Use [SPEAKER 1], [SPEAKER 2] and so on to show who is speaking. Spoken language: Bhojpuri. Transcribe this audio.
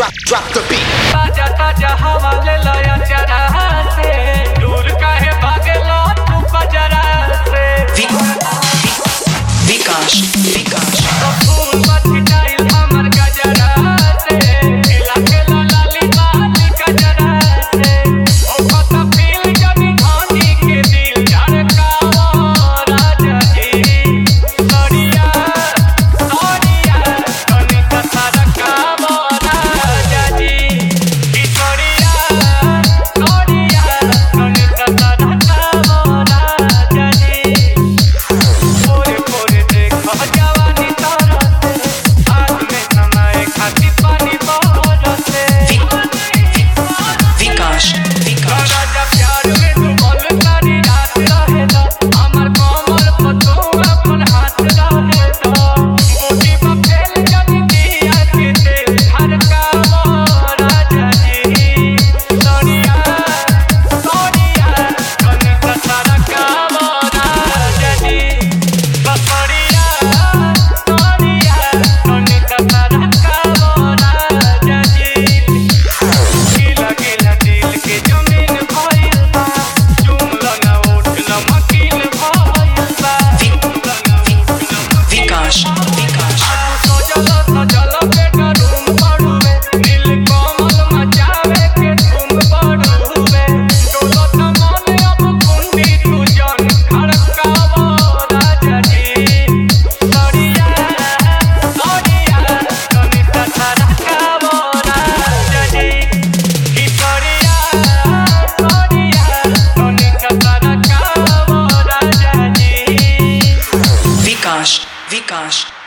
[SPEAKER 1] drop the beat.
[SPEAKER 2] ताजा ताजा हवा ले लया जरा से दूर काहे भागेला तू बजरा से
[SPEAKER 1] विकास
[SPEAKER 2] फूल मत डाइल हमर गजरा से खेला खेला लाली बाली गजरा से ओ पता फील जनी धानी के दिल धड़कावा राजा जी सड़िया कनी कथा रखावा राजा जी ई सड़िया कनी कथा रखावा राजा जी पोरे पोरे देखो जवानी तारा से आग में नमाए खाती पानी बरसे
[SPEAKER 1] विकास
[SPEAKER 2] राजा प्यार में तू बोल सारी रात रहेला हमर कमर पर तू अपन हाथ रहेला मोटी में फैल जनी दिया के दिल धड़कावा राजा जी सड़िया कनी कथा रखावा राजा जी बसड़िया कनी कथा रखावा राजा जी गीला गीला दिल के जमीन भइल बा चुमला ना उठला मकीन भइल बा
[SPEAKER 1] विकास
[SPEAKER 2] सजल बेडरूम पड़ुवे नील कमल मचावे के तुम पड़ुवे डोलत मन अब कुंडी तू जन खड़कावा राजा जी सड़िया कनी कथा रखावा राजा जी ई सड़िया कनी कथा रखावा राजा जी
[SPEAKER 1] विकास